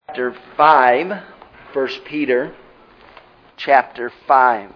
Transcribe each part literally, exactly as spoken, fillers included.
Chapter five, First Peter, chapter five.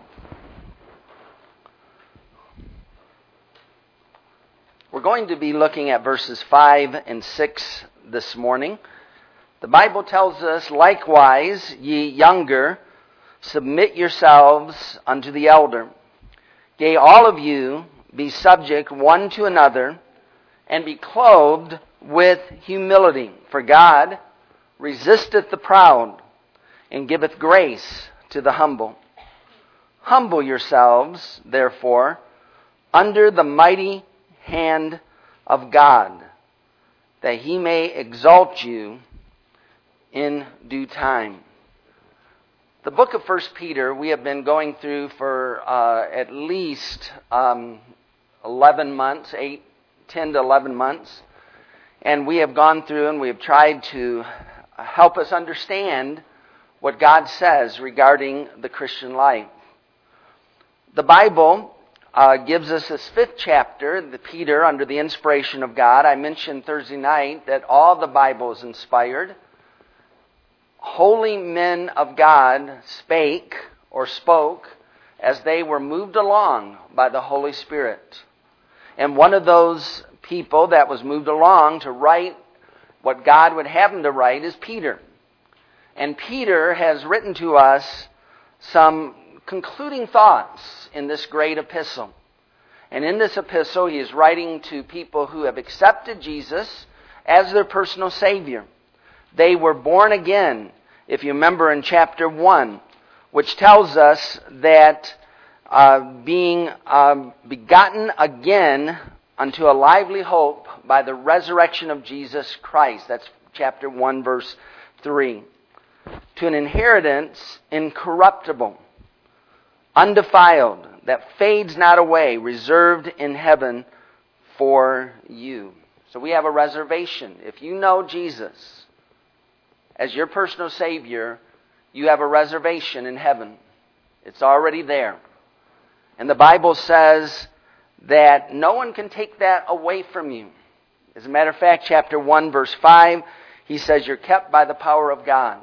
We're going to be looking at verses five and six this morning. The Bible tells us, "Likewise, ye younger, submit yourselves unto the elder. Yea, all of you be subject one to another, and be clothed with humility. For God resisteth the proud, and giveth grace to the humble. Humble yourselves, therefore, under the mighty hand of God, that he may exalt you in due time." The book of First Peter we have been going through for uh, at least um, eleven months, eight, ten to eleven months. And we have gone through and we have tried to help us understand what God says regarding the Christian life. The Bible uh, gives us this fifth chapter, the Peter, under the inspiration of God. I mentioned Thursday night that all the Bible is inspired. Holy men of God spake or spoke as they were moved along by the Holy Spirit. And one of those people that was moved along to write what God would have him to write is Peter. And Peter has written to us some concluding thoughts in this great epistle. And in this epistle, he is writing to people who have accepted Jesus as their personal Savior. They were born again, if you remember in chapter one, which tells us that uh, being uh, begotten again unto a lively hope by the resurrection of Jesus Christ. That's chapter one, verse three. To an inheritance incorruptible, undefiled, that fades not away, reserved in heaven for you. So we have a reservation. If you know Jesus as your personal Savior, you have a reservation in heaven. It's already there. And the Bible says that no one can take that away from you. As a matter of fact, chapter one, verse five, he says you're kept by the power of God.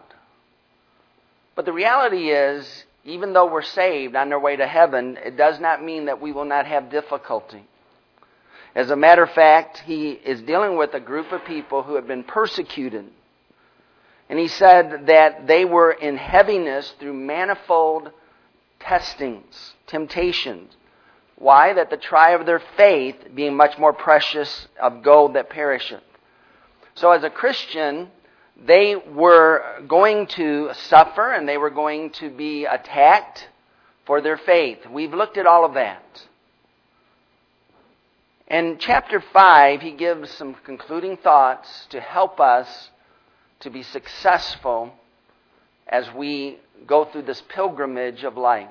But the reality is, even though we're saved on our way to heaven, it does not mean that we will not have difficulty. As a matter of fact, he is dealing with a group of people who have been persecuted. And he said that they were in heaviness through manifold testings, temptations. Why? That the try of their faith, being much more precious of gold that perisheth. So as a Christian, they were going to suffer and they were going to be attacked for their faith. We've looked at all of that. In chapter five, he gives some concluding thoughts to help us to be successful as we go through this pilgrimage of life.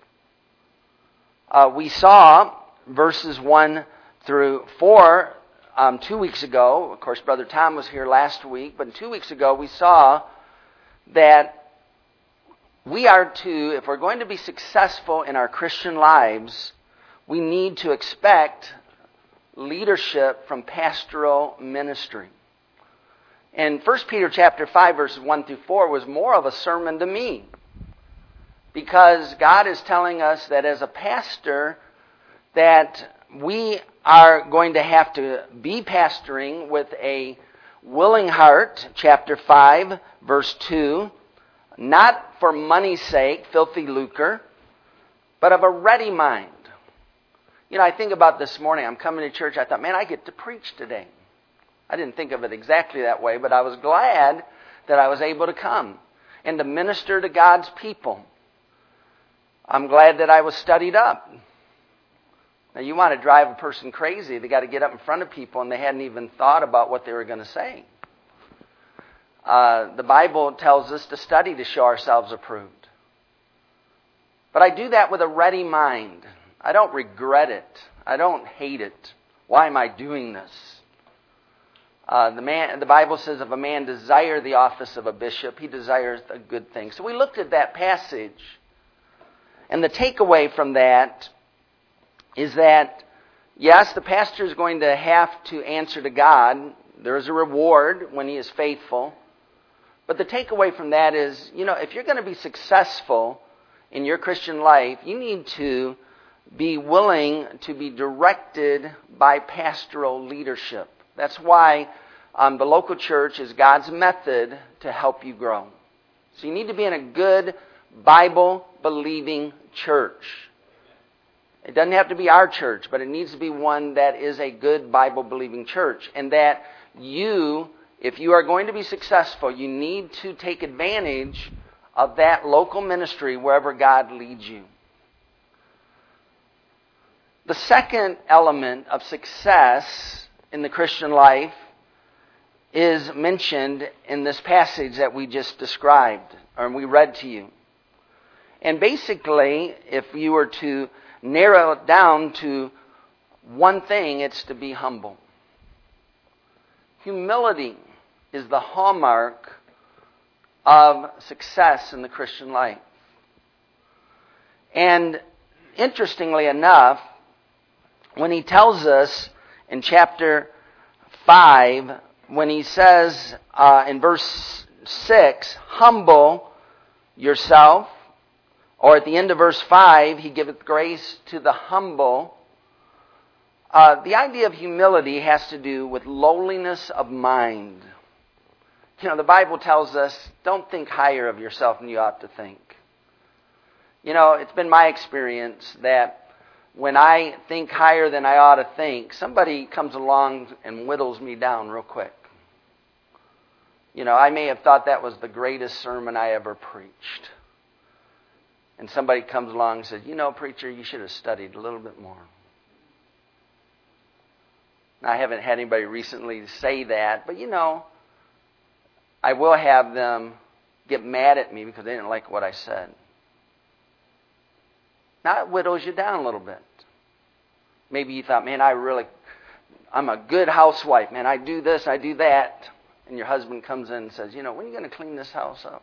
Uh, we saw verses one through four um, two weeks ago. Of course, Brother Tom was here last week, but two weeks ago we saw that we are to, if we're going to be successful in our Christian lives, we need to expect leadership from pastoral ministry. And First Peter chapter five, verses one through four was more of a sermon to me. Because God is telling us that as a pastor, that we are going to have to be pastoring with a willing heart, chapter five, verse two, not for money's sake, filthy lucre, but of a ready mind. You know, I think about this morning, I'm coming to church, I thought, man, I get to preach today. I didn't think of it exactly that way, but I was glad that I was able to come and to minister to God's people. I'm glad that I was studied up. Now, you want to drive a person crazy. They got to get up in front of people and they hadn't even thought about what they were going to say. Uh, the Bible tells us to study to show ourselves approved. But I do that with a ready mind. I don't regret it. I don't hate it. Why am I doing this? Uh, the man, the Bible says if a man desire the office of a bishop, he desires a good thing. So we looked at that passage. And the takeaway from that is that, yes, the pastor is going to have to answer to God. There is a reward when he is faithful. But the takeaway from that is, you know, if you're going to be successful in your Christian life, you need to be willing to be directed by pastoral leadership. That's why um, the local church is God's method to help you grow. So you need to be in a good Bible-believing church. It doesn't have to be our church, but it needs to be one that is a good Bible-believing church. And that you, if you are going to be successful, you need to take advantage of that local ministry wherever God leads you. The second element of success in the Christian life is mentioned in this passage that we just described, or we read to you. And basically, if you were to narrow it down to one thing, it's to be humble. Humility is the hallmark of success in the Christian life. And interestingly enough, when he tells us in chapter five, when he says uh, in verse six, humble yourself, or at the end of verse five, he giveth grace to the humble. Uh, the idea of humility has to do with lowliness of mind. You know, the Bible tells us, don't think higher of yourself than you ought to think. You know, it's been my experience that when I think higher than I ought to think, somebody comes along and whittles me down real quick. You know, I may have thought that was the greatest sermon I ever preached. And somebody comes along and says, you know, preacher, you should have studied a little bit more. Now, I haven't had anybody recently say that, but you know, I will have them get mad at me because they didn't like what I said. Now it whittles you down a little bit. Maybe you thought, man, I really, I'm a good housewife. Man, I do this, I do that. And your husband comes in and says, you know, when are you going to clean this house up?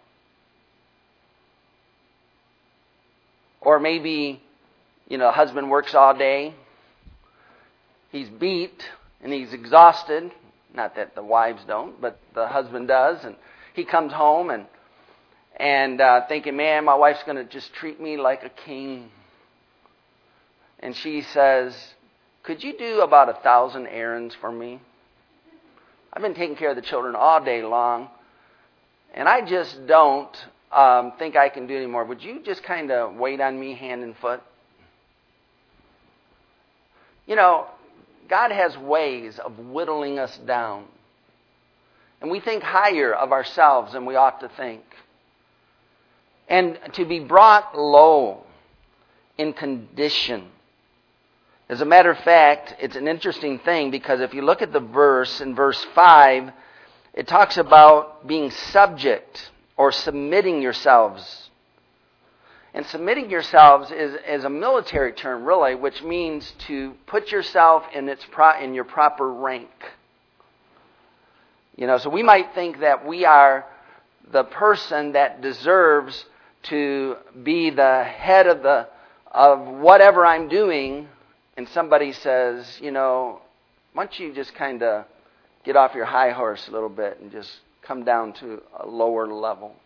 Or maybe, you know, the husband works all day. He's beat and he's exhausted. Not that the wives don't, but the husband does. And he comes home and and uh, thinking, man, my wife's going to just treat me like a king. And she says, could you do about a thousand errands for me? I've been taking care of the children all day long, and I just don't um, think I can do any more. Would you just kind of wait on me hand and foot? You know, God has ways of whittling us down. And we think higher of ourselves than we ought to think. And to be brought low in condition. As a matter of fact, it's an interesting thing because if you look at the verse, in verse five, it talks about being subject or submitting yourselves. And submitting yourselves is, is a military term, really, which means to put yourself in its pro, in your proper rank. You know, so we might think that we are the person that deserves to be the head of the of whatever I'm doing, and somebody says, you know, why don't you just kind of get off your high horse a little bit and just come down to a lower level.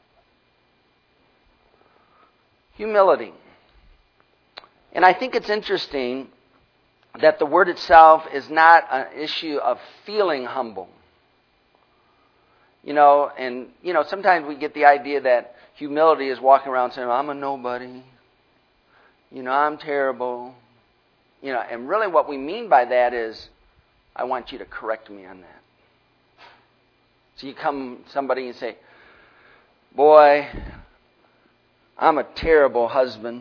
Humility. And I think it's interesting that the word itself is not an issue of feeling humble. You know, and, you know, sometimes we get the idea that humility is walking around saying, I'm a nobody. You know, I'm terrible. You know, and really what we mean by that is, I want you to correct me on that. So you come somebody and say, boy, I'm a terrible husband.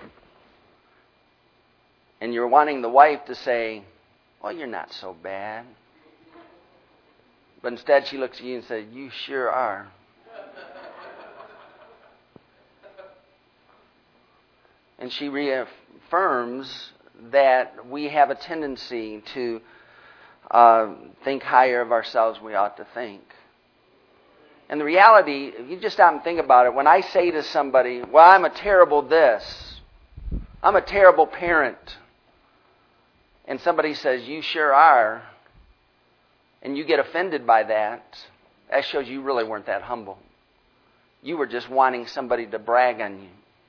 And you're wanting the wife to say, well, you're not so bad. But instead she looks at you and says, you sure are. And she reaffirms that we have a tendency to uh, think higher of ourselves than we ought to think. And the reality, if you just stop and think about it, when I say to somebody, well, I'm a terrible this, I'm a terrible parent, and somebody says, you sure are, and you get offended by that, that shows you really weren't that humble. You were just wanting somebody to brag on you.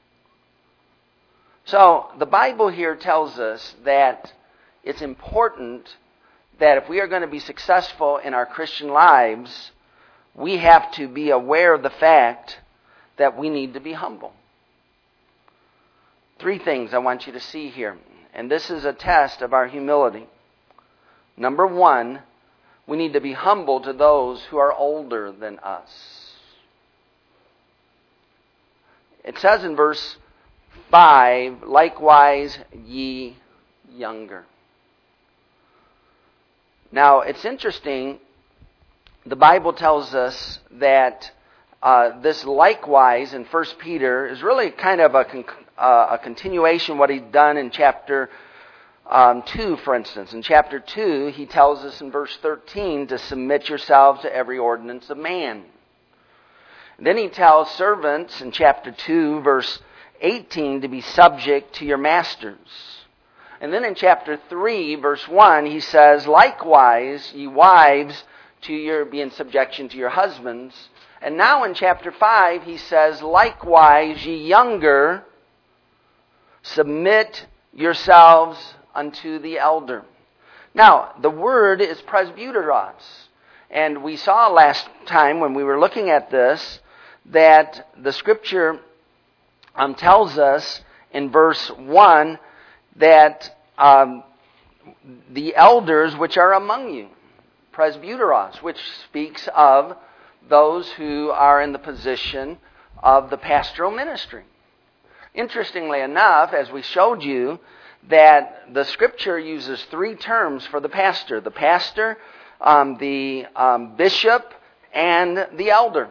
So the Bible here tells us that it's important that if we are going to be successful in our Christian lives, we have to be aware of the fact that we need to be humble. Three things I want you to see here, and this is a test of our humility. Number one, we need to be humble to those who are older than us. It says in verse five, likewise ye younger. Now, it's interesting, the Bible tells us that uh, this likewise in First Peter is really kind of a, con- uh, a continuation of what he's done in chapter um, two, for instance. In chapter two, he tells us in verse thirteen to submit yourselves to every ordinance of man. And then he tells servants in chapter two, verse eighteen, to be subject to your masters. And then in chapter three, verse one, he says, likewise, ye wives, to your be in subjection to your husbands. And now in chapter five, he says, likewise, ye younger, submit yourselves unto the elder. Now, the word is presbyteros. And we saw last time when we were looking at this that the Scripture um, tells us in verse one that um, the elders which are among you, presbyteros, which speaks of those who are in the position of the pastoral ministry. Interestingly enough, as we showed you, that the Scripture uses three terms for the pastor. The pastor, um, the um, bishop, and the elder.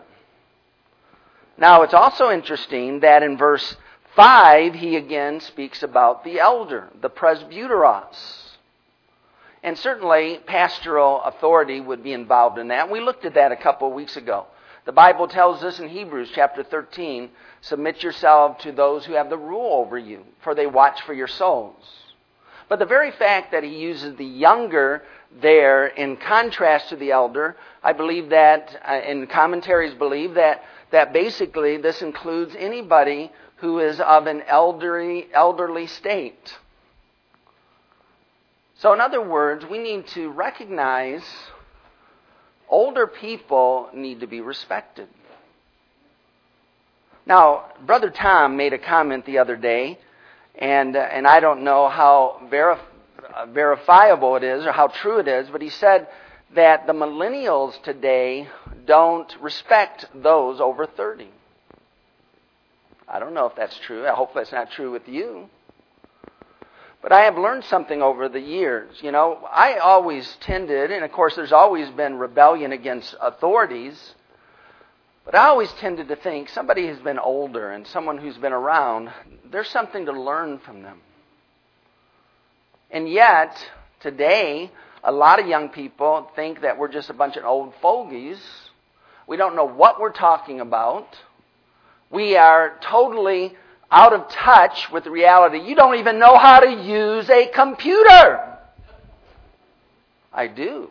Now, it's also interesting that in verse five, he again speaks about the elder, the presbyteros. And certainly, pastoral authority would be involved in that. We looked at that a couple of weeks ago. The Bible tells us in Hebrews chapter thirteen, submit yourself to those who have the rule over you, for they watch for your souls. But the very fact that he uses the younger there in contrast to the elder, I believe that, uh, and commentaries believe that, that basically this includes anybody who is of an elderly, elderly state. So in other words, we need to recognize older people need to be respected. Now, Brother Tom made a comment the other day, and uh, and I don't know how verif- uh, verifiable it is or how true it is, but he said that the millennials today don't respect those over thirty. I don't know if that's true. I hope that's not true with you. But I have learned something over the years. You know, I always tended, and of course there's always been rebellion against authorities, but I always tended to think somebody who's been older and someone who's been around, there's something to learn from them. And yet, today, a lot of young people think that we're just a bunch of old fogies. We don't know what we're talking about. We are totally out of touch with reality. You don't even know how to use a computer. I do.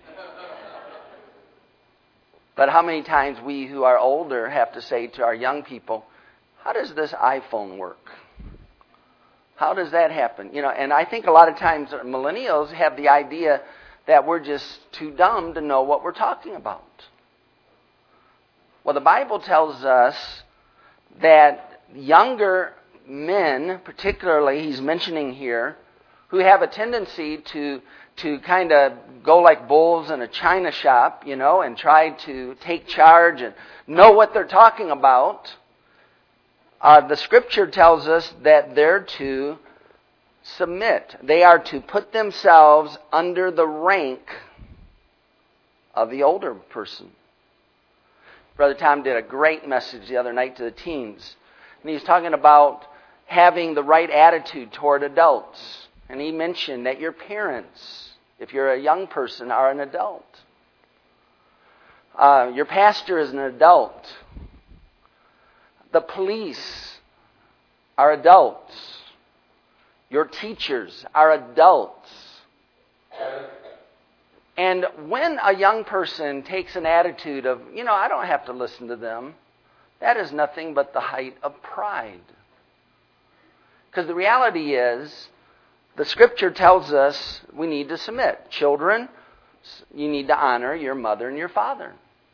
But how many times we who are older have to say to our young people, how does this iPhone work? How does that happen? You know, and I think a lot of times millennials have the idea that we're just too dumb to know what we're talking about. Well, the Bible tells us that younger men, particularly, he's mentioning here, who have a tendency to to kind of go like bulls in a china shop, you know, and try to take charge and know what they're talking about. Uh, the Scripture tells us that they're to submit. They are to put themselves under the rank of the older person. Brother Tom did a great message the other night to the teens. And he was talking about having the right attitude toward adults. And he mentioned that your parents, if you're a young person, are an adult. Uh, your pastor is an adult. The police are adults. Your teachers are adults. And when a young person takes an attitude of, you know, I don't have to listen to them, that is nothing but the height of pride. Because the reality is, the Scripture tells us we need to submit. Children, you need to honor your mother and your father.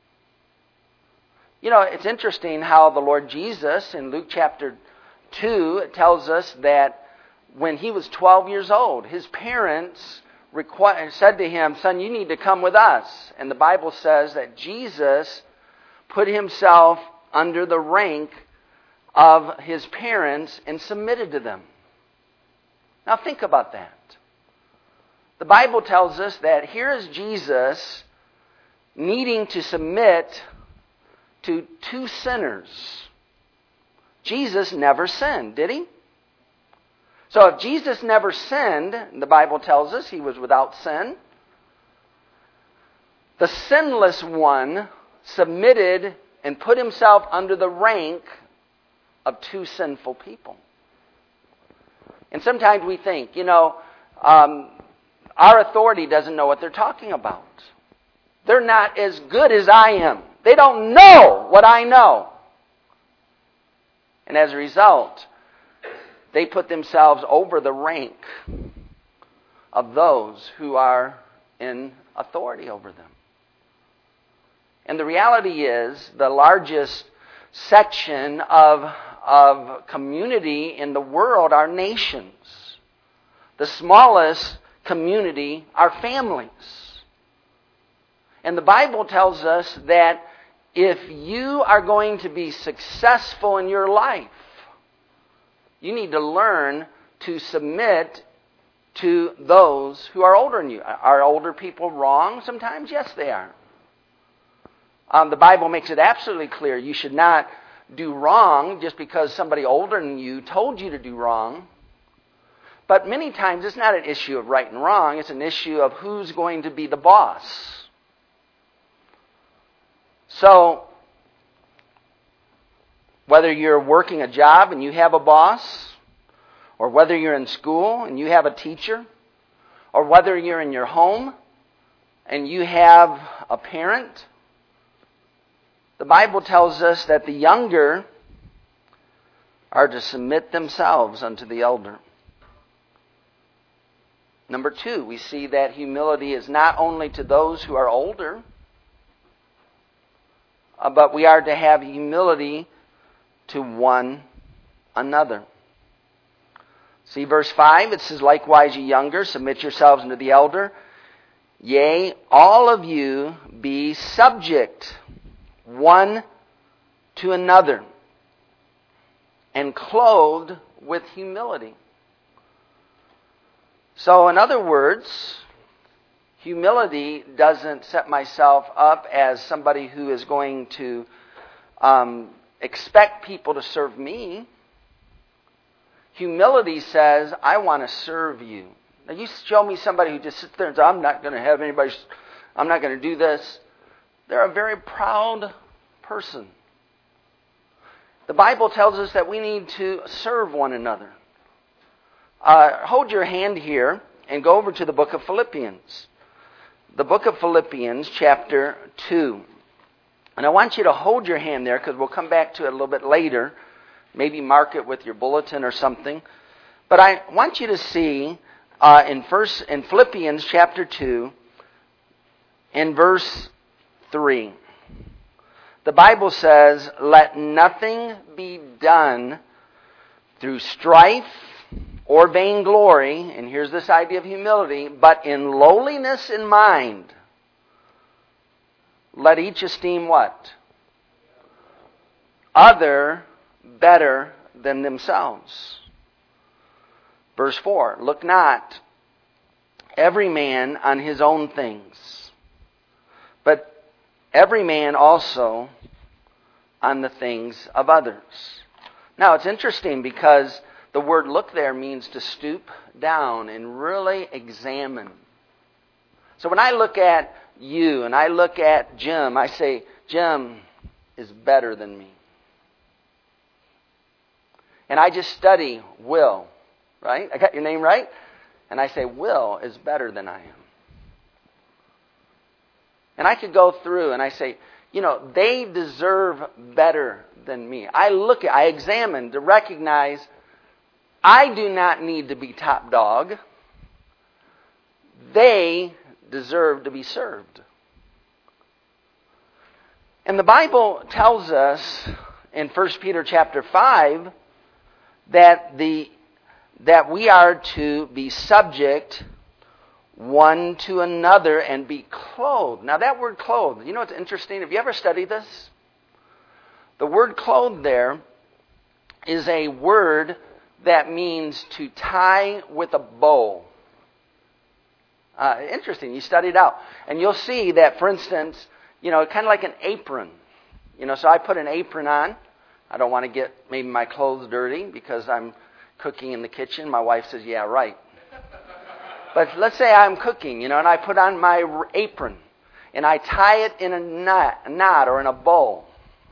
You know, it's interesting how the Lord Jesus in Luke chapter two tells us that when he was twelve years old, his parents requ- said to him, "Son, you need to come with us." And the Bible says that Jesus put himself under the rank of his parents and submitted to them. Now think about that. The Bible tells us that here is Jesus needing to submit to two sinners. Jesus never sinned, did he? So if Jesus never sinned, the Bible tells us he was without sin, the sinless one submitted and put himself under the rank of two sinful people. And sometimes we think, you know, um, our authority doesn't know what they're talking about. They're not as good as I am. They don't know what I know. And as a result, they put themselves over the rank of those who are in authority over them. And the reality is, the largest section of, of community in the world are nations. The smallest community are families. And the Bible tells us that if you are going to be successful in your life, you need to learn to submit to those who are older than you. Are older people wrong sometimes? Yes, they are. Um, the Bible makes it absolutely clear you should not do wrong just because somebody older than you told you to do wrong. But many times it's not an issue of right and wrong. It's an issue of who's going to be the boss. So, whether you're working a job and you have a boss, or whether you're in school and you have a teacher, or whether you're in your home and you have a parent, the Bible tells us that the younger are to submit themselves unto the elder. Number two, we see that humility is not only to those who are older, uh, but we are to have humility to one another. See verse five, it says, "Likewise, ye younger, submit yourselves unto the elder. Yea, all of you be subject one to another, and clothed with humility." So, in other words, humility doesn't set myself up as somebody who is going to um, expect people to serve me. Humility says, I want to serve you. Now, you show me somebody who just sits there and says, I'm not going to have anybody, I'm not going to do this. They're a very proud person. The Bible tells us that we need to serve one another. Uh, hold your hand here and go over to the book of Philippians. The book of Philippians, chapter two. And I want you to hold your hand there because we'll come back to it a little bit later. Maybe mark it with your bulletin or something. But I want you to see uh, in first in Philippians chapter two, in verse three. The Bible says, "Let nothing be done through strife or vainglory," and here's this idea of humility, "but in lowliness in mind, let each esteem" what? "Other better than themselves." Verse four, "Look not every man on his own things, but every man also on the things of others." Now it's interesting because the word "look" there means to stoop down and really examine. So when I look at you and I look at Jim, I say, Jim is better than me. And I just study Will, right? I got your name right? And I say, Will is better than I am. And I could go through and I say, you know, they deserve better than me. I look at, I examine to recognize I do not need to be top dog. They deserve to be served. And the Bible tells us in First Peter chapter five that the that we are to be subject one to another and be clothed. Now that word clothed, you know what's interesting? Have you ever studied this? The word clothed there is a word that means to tie with a bow. Uh, interesting. You study it out. And you'll see that, for instance, you know, kind of like an apron. You know, so I put an apron on. I don't want to get maybe my clothes dirty because I'm cooking in the kitchen. My wife says, yeah, right. But let's say I'm cooking, you know, and I put on my apron and I tie it in a knot, a knot or in a bow.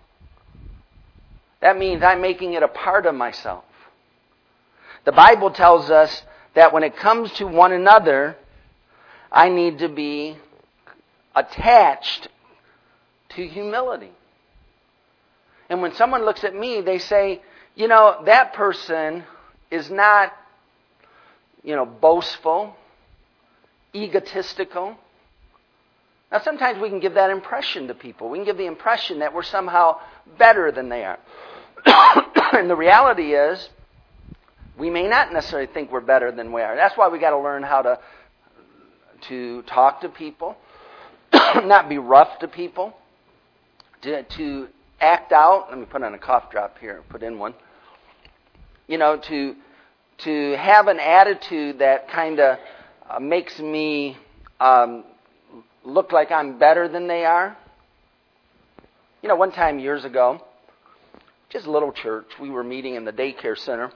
That means I'm making it a part of myself. The Bible tells us that when it comes to one another, I need to be attached to humility. And when someone looks at me, they say, you know, that person is not, you know, boastful, egotistical. Now, sometimes we can give that impression to people. We can give the impression that we're somehow better than they are. And the reality is, we may not necessarily think we're better than we are. That's why we got to learn how to to talk to people, not be rough to people, to, to act out. Let me put on a cough drop here. Put in one. You know, to to have an attitude that kind of uh, makes me um, look like I'm better than they are. You know, one time years ago, just a little church, we were meeting in the daycare center,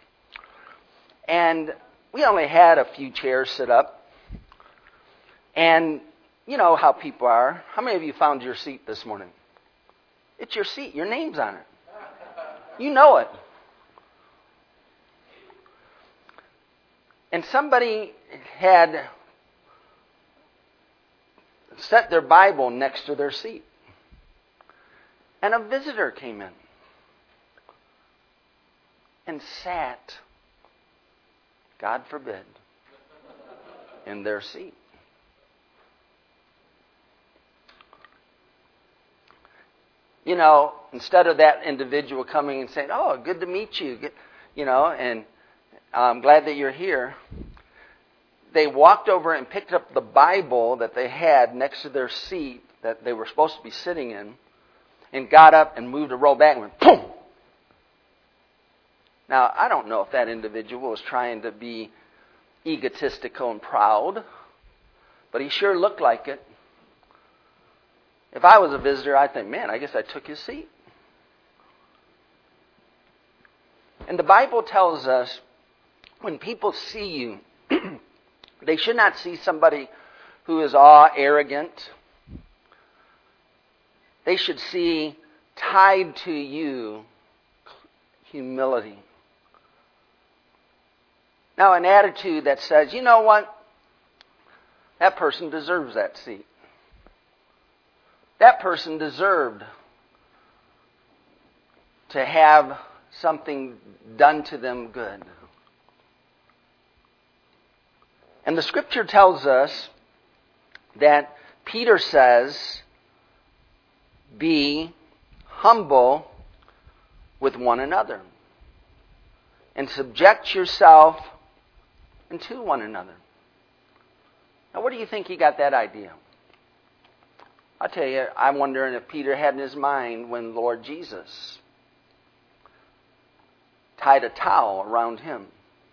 and we only had a few chairs set up. And you know how people are. How many of you found your seat this morning? It's your seat. Your name's on it. You know it. And somebody had set their Bible next to their seat. And a visitor came in and sat, God forbid, in their seat. You know, instead of that individual coming and saying, oh, good to meet you, you know, and I'm glad that you're here, they walked over and picked up the Bible that they had next to their seat that they were supposed to be sitting in and got up and moved a row back and went, boom! Now, I don't know if that individual was trying to be egotistical and proud, but he sure looked like it. If I was a visitor, I'd think, man, I guess I took his seat. And the Bible tells us when people see you, they should not see somebody who is awe arrogant. They should see tied to you humility. Now, an attitude that says, you know what? That person deserves that seat. That person deserved to have something done to them good. And the Scripture tells us that Peter says, be humble with one another and subject yourself unto one another. Now, where do you think he got that idea? I'll tell you, I'm wondering if Peter had in his mind when Lord Jesus tied a towel around him.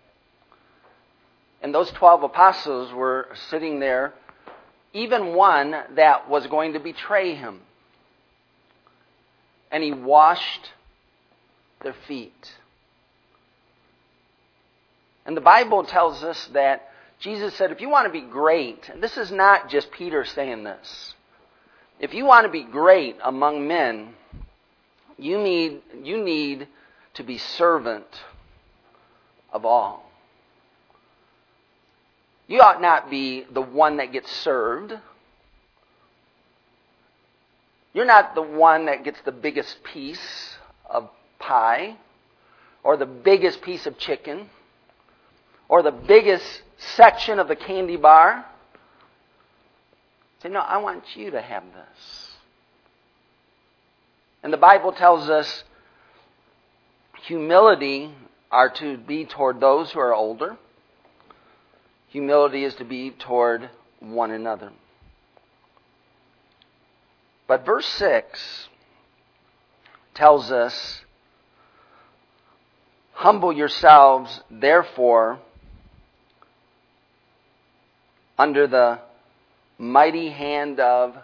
And those twelve apostles were sitting there, even one that was going to betray him. And he washed their feet. And the Bible tells us that Jesus said, if you want to be great, and this is not just Peter saying this, if you want to be great among men, you need, you need to be servant of all. You ought not be the one that gets served. You're not the one that gets the biggest piece of pie or the biggest piece of chicken or the biggest section of the candy bar. Say, no, I want you to have this. And the Bible tells us humility are to be toward those who are older. Humility is to be toward one another. But verse six tells us, humble yourselves, therefore, under the mighty hand of...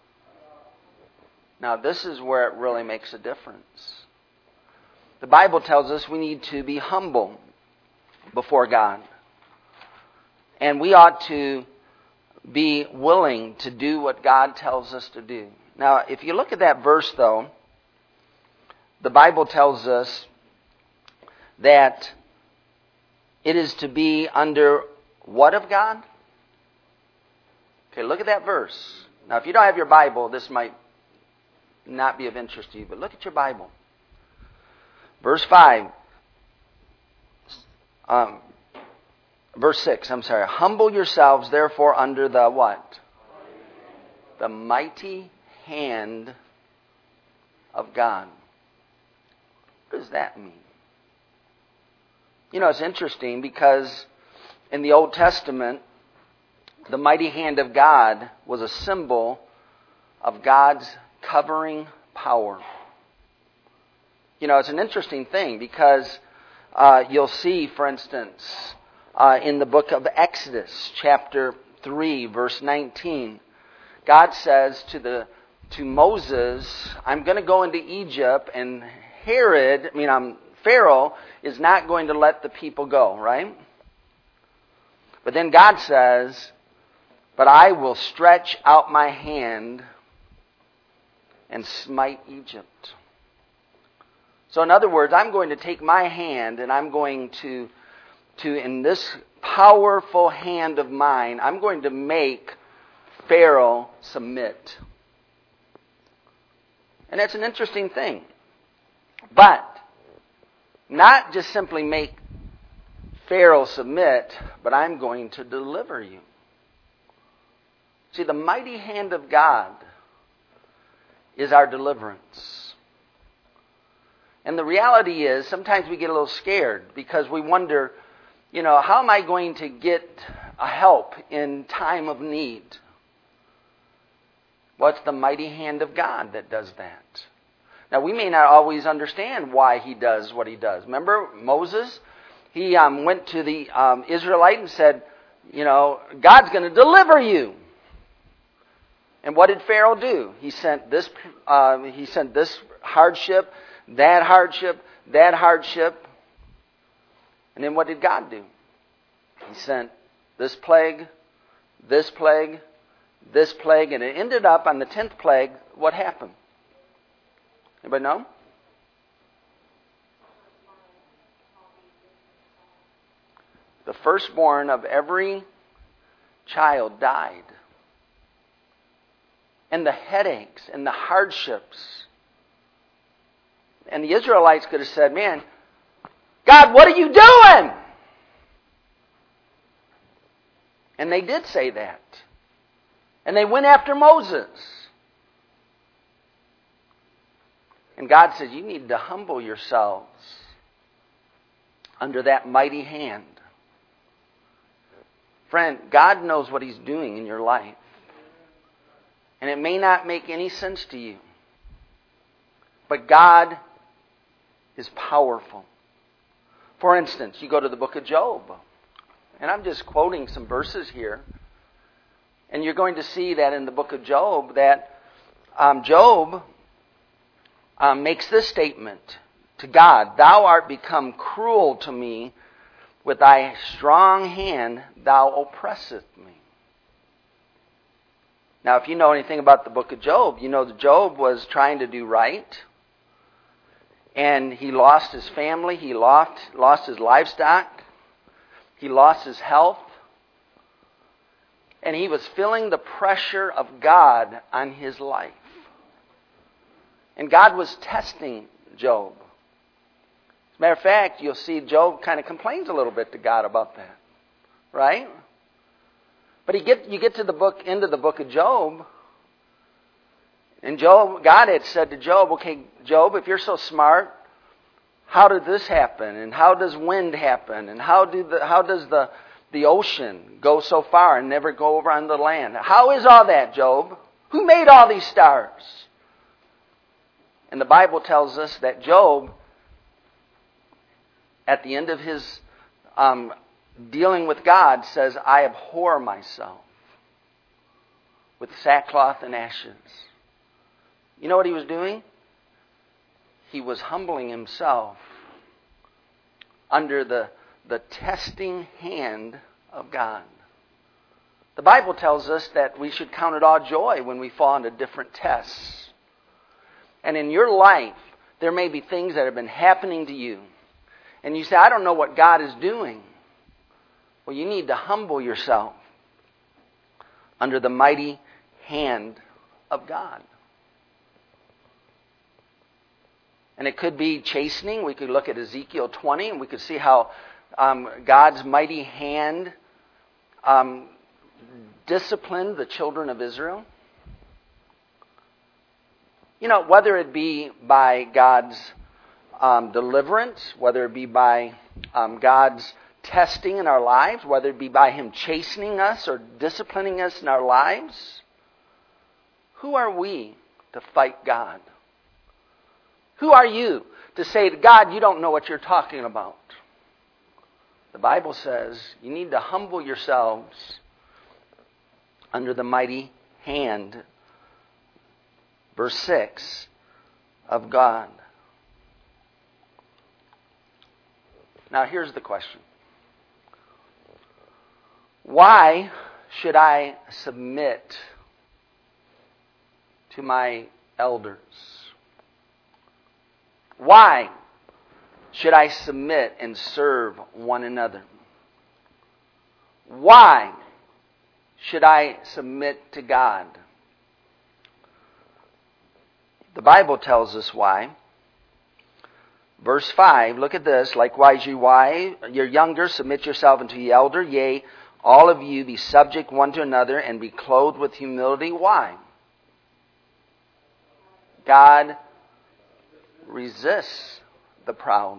Now, this is where it really makes a difference. The Bible tells us we need to be humble before God. And we ought to be willing to do what God tells us to do. Now, if you look at that verse, though, the Bible tells us that it is to be under what of God? Okay, look at that verse. Now, if you don't have your Bible, this might not be of interest to you, but look at your Bible. Verse five. Um, verse six, I'm sorry. Humble yourselves, therefore, under the what? The mighty hand of God. What does that mean? You know, it's interesting because in the Old Testament, the mighty hand of God was a symbol of God's covering power. You know, it's an interesting thing because uh, you'll see, for instance, uh, in the book of Exodus, chapter three, verse nineteen, God says to the to Moses, I'm going to go into Egypt, and Herod, I mean, um, Pharaoh is not going to let the people go, right? But then God says, but I will stretch out my hand and smite Egypt. So in other words, I'm going to take my hand and I'm going to, to in this powerful hand of mine, I'm going to make Pharaoh submit. And that's an interesting thing. But not just simply make Pharaoh submit, but I'm going to deliver you. See, the mighty hand of God is our deliverance. And the reality is, sometimes we get a little scared because we wonder, you know, how am I going to get a help in time of need? Well, it's the mighty hand of God that does that. Now, we may not always understand why he does what he does. Remember Moses? He um, went to the um, Israelite and said, you know, God's going to deliver you. And what did Pharaoh do? He sent this, uh, he sent this hardship, that hardship, that hardship. And then what did God do? He sent this plague, this plague, this plague, and it ended up on the tenth plague. What happened? Anybody know? The firstborn of every child died. And the headaches and the hardships. And the Israelites could have said, man, God, what are you doing? And they did say that. And they went after Moses. And God says, you need to humble yourselves under that mighty hand. Friend, God knows what He's doing in your life. And it may not make any sense to you. But God is powerful. For instance, you go to the book of Job. And I'm just quoting some verses here. And you're going to see that in the book of Job that um, Job um, makes this statement to God. Thou art become cruel to me. With thy strong hand thou oppressest me. Now, if you know anything about the book of Job, you know that Job was trying to do right. And he lost his family. He lost, lost his livestock. He lost his health. And he was feeling the pressure of God on his life. And God was testing Job. As a matter of fact, you'll see Job kind of complains a little bit to God about that. Right? But you get, you get to the book, end of the book of Job, and Job, God had said to Job, okay, Job, if you're so smart, how did this happen? And how does wind happen? And how do the how does the, the ocean go so far and never go over on the land? How is all that, Job? Who made all these stars? And the Bible tells us that Job, at the end of his um, dealing with God, says, I abhor myself with sackcloth and ashes. You know what he was doing? He was humbling himself under the, the testing hand of God. The Bible tells us that we should count it all joy when we fall into different tests. And in your life, there may be things that have been happening to you. And you say, I don't know what God is doing. Well, you need to humble yourself under the mighty hand of God. And it could be chastening. We could look at Ezekiel twenty and we could see how um, God's mighty hand um, disciplined the children of Israel. You know, whether it be by God's um, deliverance, whether it be by um, God's testing in our lives, whether it be by Him chastening us or disciplining us in our lives, who are we to fight God? Who are you to say to God, you don't know what you're talking about? The Bible says you need to humble yourselves under the mighty hand, verse six, of God. Now here's the question. Why should I submit to my elders? Why should I submit and serve one another? Why should I submit to God? The Bible tells us why. Verse five, look at this. Likewise, you why, you're younger, submit yourself unto the elder. Yea, all of you be subject one to another and be clothed with humility. Why? God resists the proud.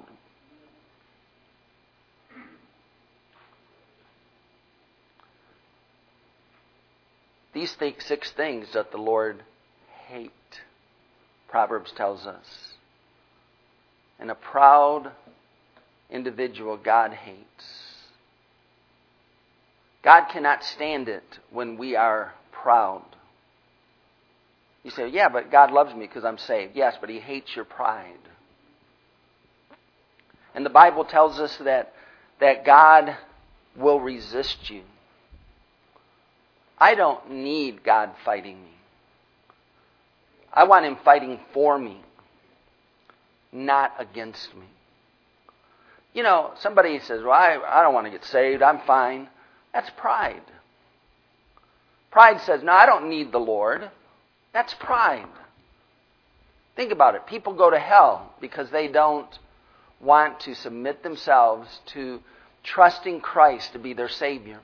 These th- six things that the Lord hate, Proverbs tells us. And a proud individual God hates. God cannot stand it when we are proud. You say, yeah, but God loves me because I'm saved. Yes, but He hates your pride. And the Bible tells us that, that God will resist you. I don't need God fighting me. I want Him fighting for me, not against me. You know, somebody says, well, I, I don't want to get saved. I'm fine. That's pride. Pride says, no, I don't need the Lord. That's pride. Think about it. People go to hell because they don't want to submit themselves to trusting Christ to be their Savior.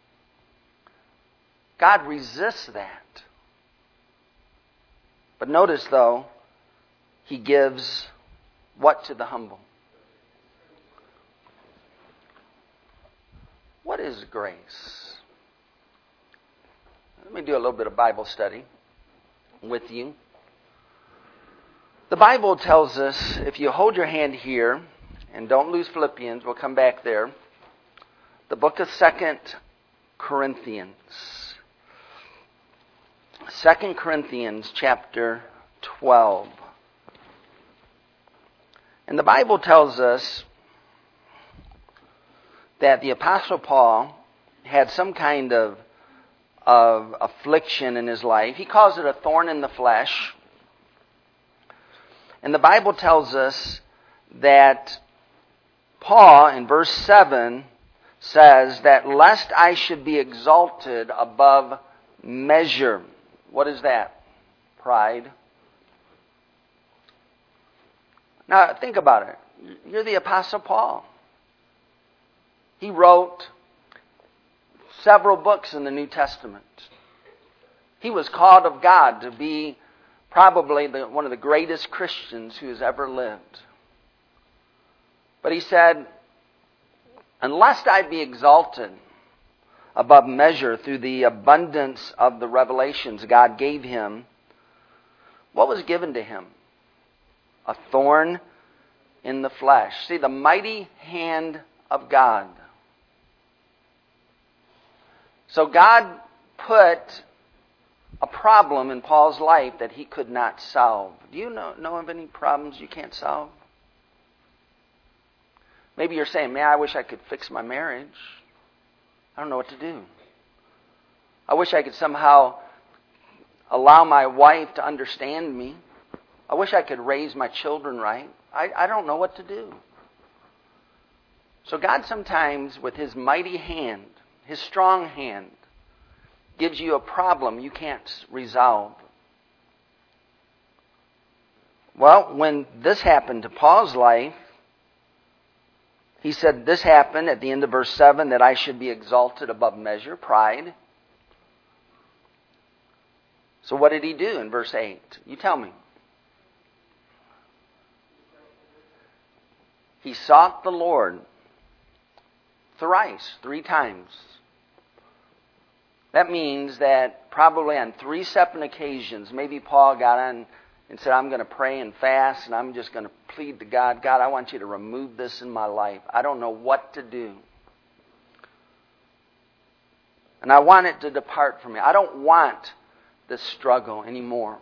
God resists that. But notice, though, He gives what to the humble? What is grace? Let me do a little bit of Bible study with you. The Bible tells us, if you hold your hand here, and don't lose Philippians, we'll come back there. The book of Second Corinthians. Second Corinthians chapter twelve. And the Bible tells us that the Apostle Paul had some kind of, of affliction in his life. He calls it a thorn in the flesh. And the Bible tells us that Paul, in verse seven, says that lest I should be exalted above measure. What is that? Pride. Now, think about it. You're the Apostle Paul. He wrote several books in the New Testament. He was called of God to be probably the, one of the greatest Christians who has ever lived. But he said, unless I be exalted above measure through the abundance of the revelations God gave him, what was given to him? A thorn in the flesh. See, the mighty hand of God. So God put a problem in Paul's life that he could not solve. Do you know, know of any problems you can't solve? Maybe you're saying, man, I wish I could fix my marriage. I don't know what to do. I wish I could somehow allow my wife to understand me. I wish I could raise my children right. I, I don't know what to do. So God sometimes, with His mighty hand, His strong hand, gives you a problem you can't resolve. Well, when this happened to Paul's life, he said this happened at the end of verse seven, that I should be exalted above measure, pride. So what did he do in verse eight? You tell me. He sought the Lord thrice, three times. That means that probably on three separate occasions, maybe Paul got on and said, I'm going to pray and fast, and I'm just going to plead to God, God, I want you to remove this in my life. I don't know what to do. And I want it to depart from me. I don't want this struggle anymore.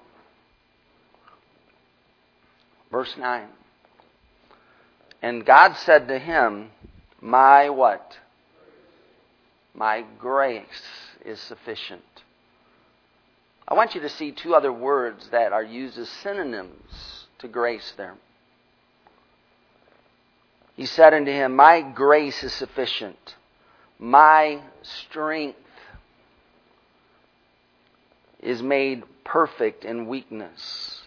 Verse nine. And God said to him, my what? My grace is sufficient. I want you to see two other words that are used as synonyms to grace there. He said unto him, my grace is sufficient. My strength is made perfect in weakness.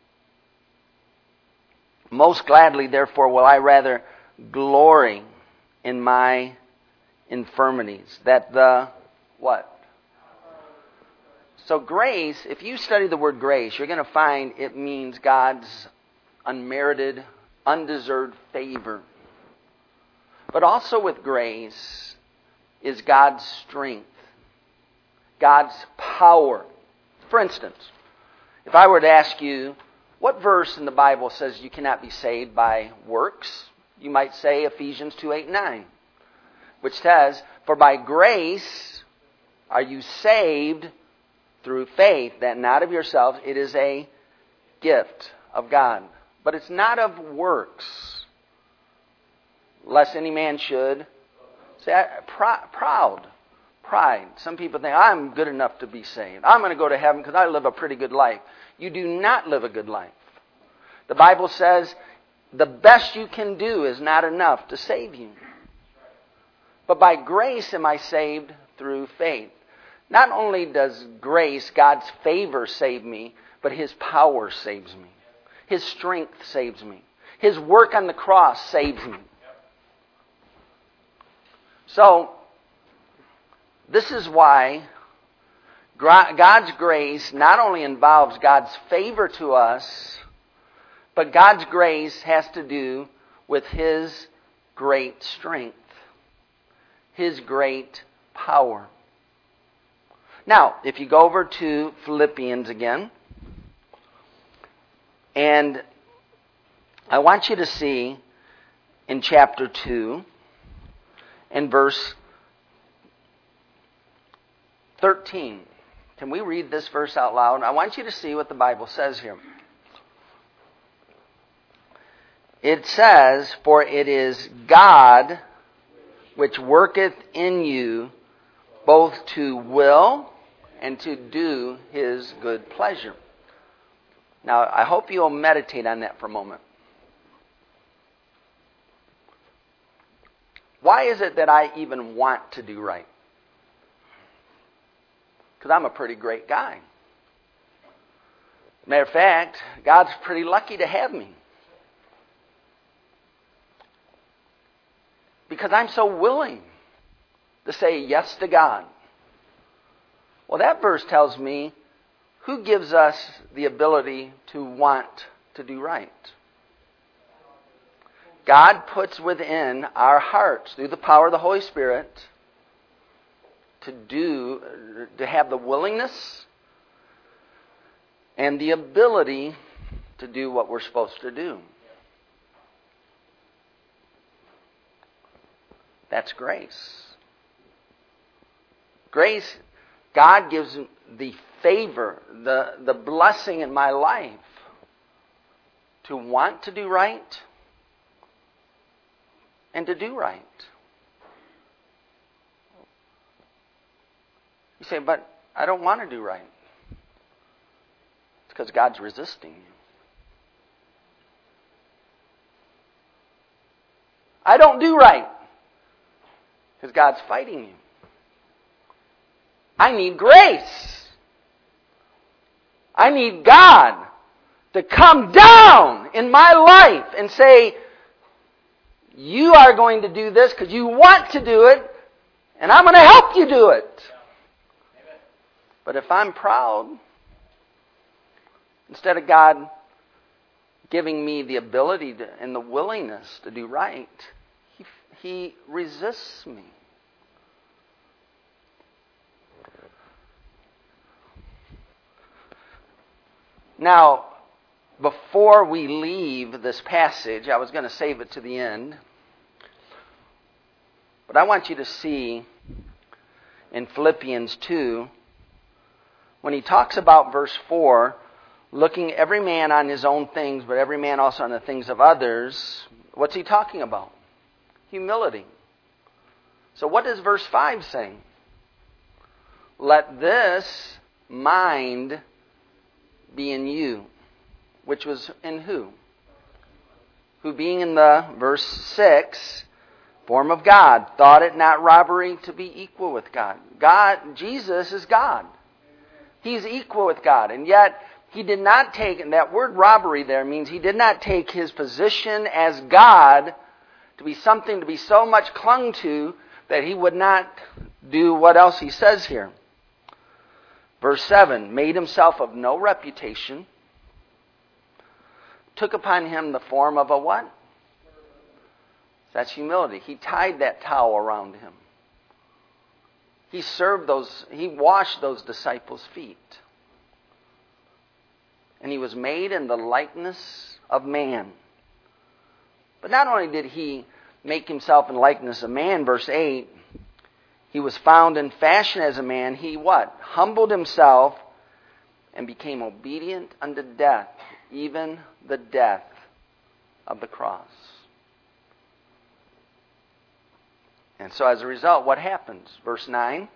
Most gladly, therefore, will I rather glory in my infirmities, that the what? So grace, if you study the word grace, you're going to find it means God's unmerited, undeserved favor. But also with grace is God's strength, God's power. For instance, if I were to ask you, what verse in the Bible says you cannot be saved by works? You might say Ephesians two, eight, nine, which says, for by grace are you saved through faith, that not of yourselves, it is a gift of God. But it's not of works, lest any man should say, pr- proud, pride. Some people think, I'm good enough to be saved. I'm going to go to heaven because I live a pretty good life. You do not live a good life. The Bible says the best you can do is not enough to save you. But by grace am I saved through faith. Not only does grace, God's favor, save me, but His power saves me. His strength saves me. His work on the cross saves me. So, this is why God's grace not only involves God's favor to us, but God's grace has to do with His great strength, His great power. Now, if you go over to Philippians again, and I want you to see in chapter two, in verse thirteen. Can we read this verse out loud? I want you to see what the Bible says here. It says, for it is God which worketh in you both to will and to do His good pleasure. Now, I hope you'll meditate on that for a moment. Why is it that I even want to do right? Because I'm a pretty great guy. Matter of fact, God's pretty lucky to have me. because I'm so willing to say yes to God. Well, that verse tells me, who gives us the ability to want to do right? God puts within our hearts, through the power of the Holy Spirit, to do, to have the willingness and the ability to do what we're supposed to do. That's grace. Grace, God gives the favor, the, the blessing in my life to want to do right and to do right. You say, but I don't want to do right. It's because God's resisting you. I don't do right because God's fighting you. I need grace. I need God to come down in my life and say, you are going to do this because you want to do it, and I'm going to help you do it. But if I'm proud, instead of God giving me the ability to, and the willingness to do right, He, he resists me. Now, before we leave this passage, I was going to save it to the end, but I want you to see in Philippians two, when he talks about verse four, looking every man on his own things, but every man also on the things of others, what's he talking about? Humility. So what does verse five say? Let this mind be in you, which was in who? Who being in the, verse six, form of God, thought it not robbery to be equal with God. God, Jesus is God. He's equal with God. And yet, he did not take, and that word robbery there means he did not take his position as God to be something to be so much clung to that he would not do what else he says here. Verse seven, made himself of no reputation, took upon him the form of a what? That's humility. He tied that towel around him. He served those, he washed those disciples' feet. And he was made in the likeness of man. But not only did he make himself in the likeness of man, verse eight, he was found in fashion as a man. He what? Humbled himself and became obedient unto death, even the death of the cross. And so as a result, what happens? Verse nine.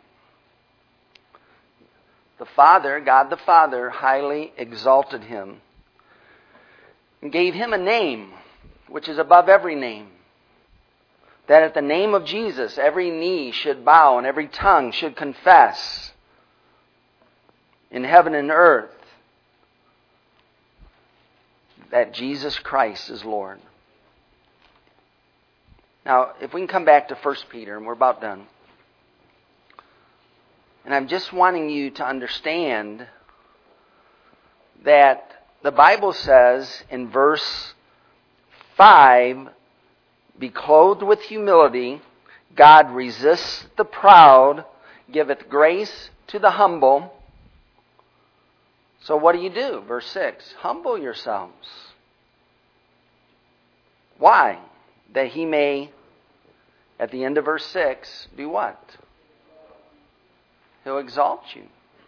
The Father, God the Father, highly exalted him and gave him a name which is above every name, that at the name of Jesus every knee should bow and every tongue should confess in heaven and earth that Jesus Christ is Lord. Now, if we can come back to First Peter, and we're about done. And I'm just wanting you to understand that the Bible says in verse five, be clothed with humility. God resists the proud, giveth grace to the humble. So what do you do? Verse six, humble yourselves. Why? That he may, at the end of verse six, do what? He'll exalt you.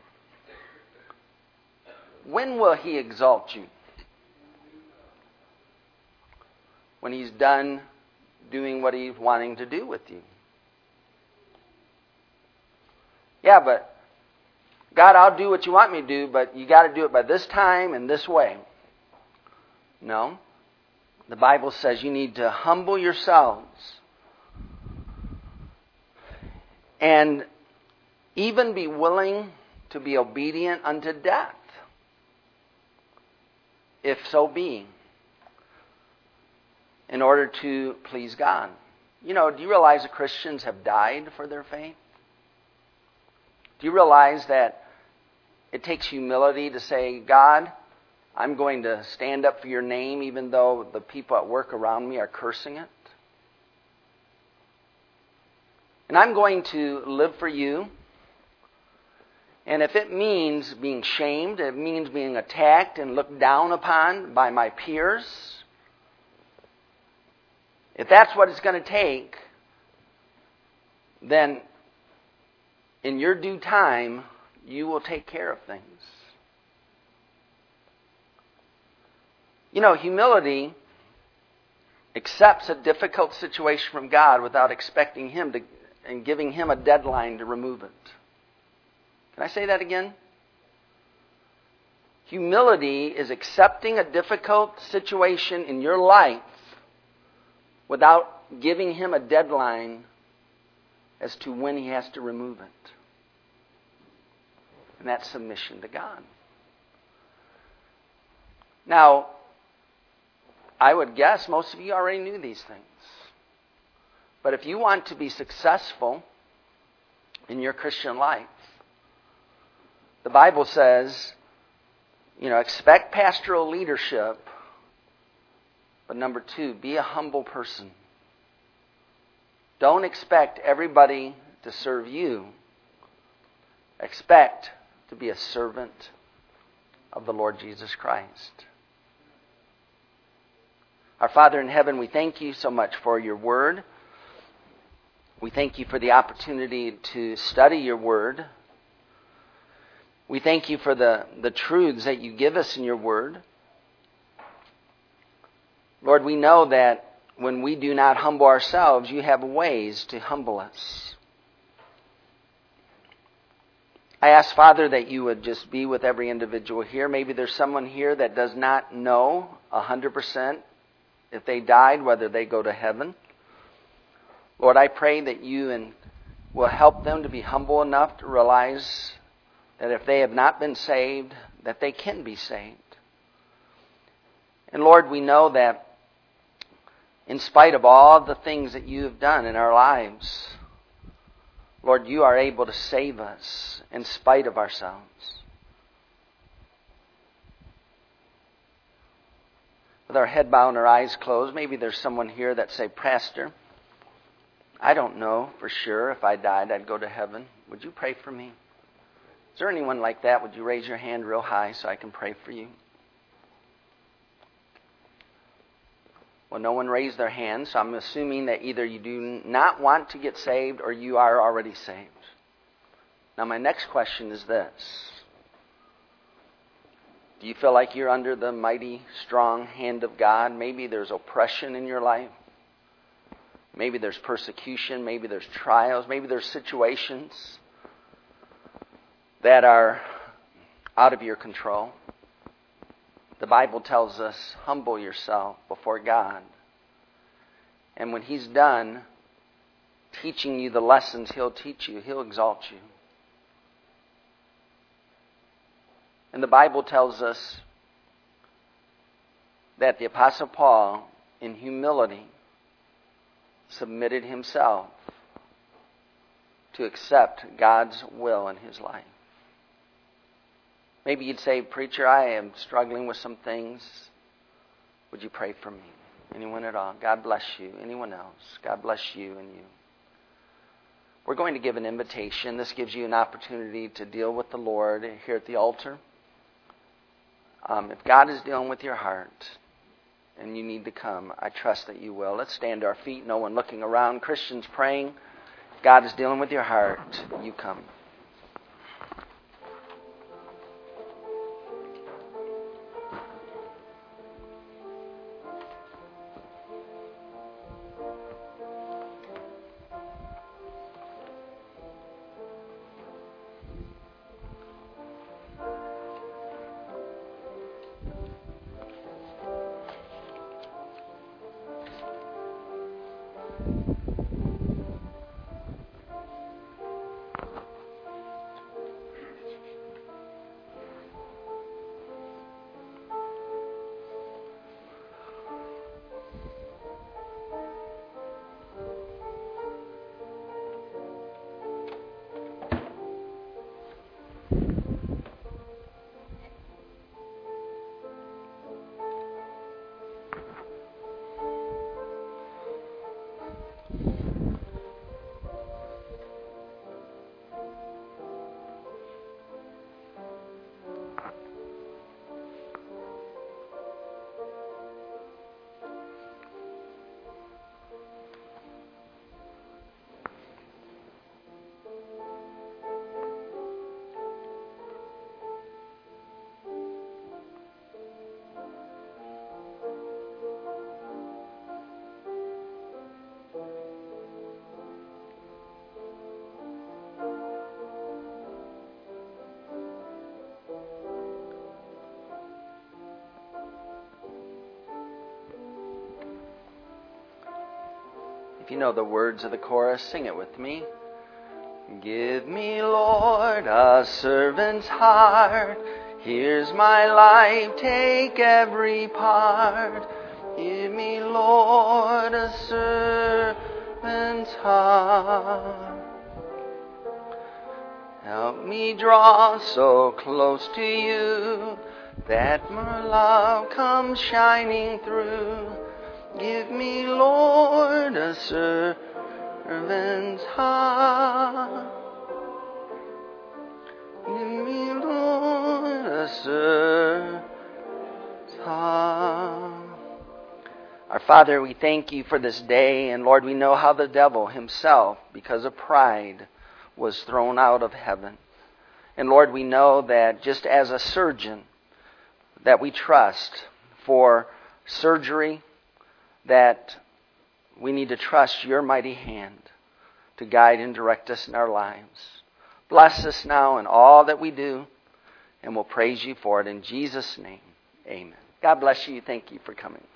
When will he exalt you? When he's done doing what he's wanting to do with you. Yeah, but God, I'll do what you want me to do, but you got to do it by this time and this way. No. The Bible says you need to humble yourselves and even be willing to be obedient unto death, if so be, in order to please God. You know, do you realize that Christians have died for their faith? Do you realize that it takes humility to say, God, I'm going to stand up for your name even though the people at work around me are cursing it? And I'm going to live for you. And if it means being shamed, it means being attacked and looked down upon by my peers, if that's what it's going to take, then in your due time, you will take care of things. You know, humility accepts a difficult situation from God without expecting Him to and giving Him a deadline to remove it. Can I say that again? Humility is accepting a difficult situation in your life without giving Him a deadline as to when He has to remove it. And that's submission to God. Now, I would guess most of you already knew these things. But if you want to be successful in your Christian life, the Bible says, you know, expect pastoral leadership, but number two, be a humble person. Don't expect everybody to serve you. Expect to be a servant of the Lord Jesus Christ. Our Father in heaven, we thank you so much for your word. We thank you for the opportunity to study your word. We thank you for the, the truths that you give us in your word. Lord, we know that when we do not humble ourselves, you have ways to humble us. I ask, Father, that you would just be with every individual here. Maybe there's someone here that does not know one hundred percent if they died, whether they go to heaven. Lord, I pray that you and will help them to be humble enough to realize that if they have not been saved, that they can be saved. And Lord, we know that in spite of all the things that you have done in our lives, Lord, you are able to save us in spite of ourselves. With our head bowed and our eyes closed, maybe there's someone here that say, Pastor, I don't know for sure if I died I'd go to heaven. Would you pray for me? Is there anyone like that? Would you raise your hand real high so I can pray for you? Well, no one raised their hand, so I'm assuming that either you do not want to get saved or you are already saved. Now, my next question is this. Do you feel like you're under the mighty, strong hand of God? Maybe there's oppression in your life. Maybe there's persecution. Maybe there's trials. Maybe there's situations that are out of your control. The Bible tells us, humble yourself before God. And when He's done teaching you the lessons He'll teach you, He'll exalt you. And the Bible tells us that the Apostle Paul, in humility, submitted himself to accept God's will in his life. Maybe you'd say, Preacher, I am struggling with some things. Would you pray for me? Anyone at all? God bless you. Anyone else? God bless you and you. We're going to give an invitation. This gives you an opportunity to deal with the Lord here at the altar. Um, if God is dealing with your heart and you need to come, I trust that you will. Let's stand to our feet, no one looking around. Christians praying. If God is dealing with your heart, you come. If you know the words of the chorus, sing it with me. Give me, Lord, a servant's heart. Here's my life, take every part. Give me, Lord, a servant's heart. Help me draw so close to you that my love comes shining through. Give me, Lord, a servant's heart. Give me, Lord, a servant's heart. Our Father, we thank you for this day, and Lord, we know how the devil himself, because of pride, was thrown out of heaven. And Lord, we know that just as a surgeon that we trust for surgery, that we need to trust your mighty hand to guide and direct us in our lives. Bless us now in all that we do, and we'll praise you for it in Jesus' name. Amen. God bless you. Thank you for coming.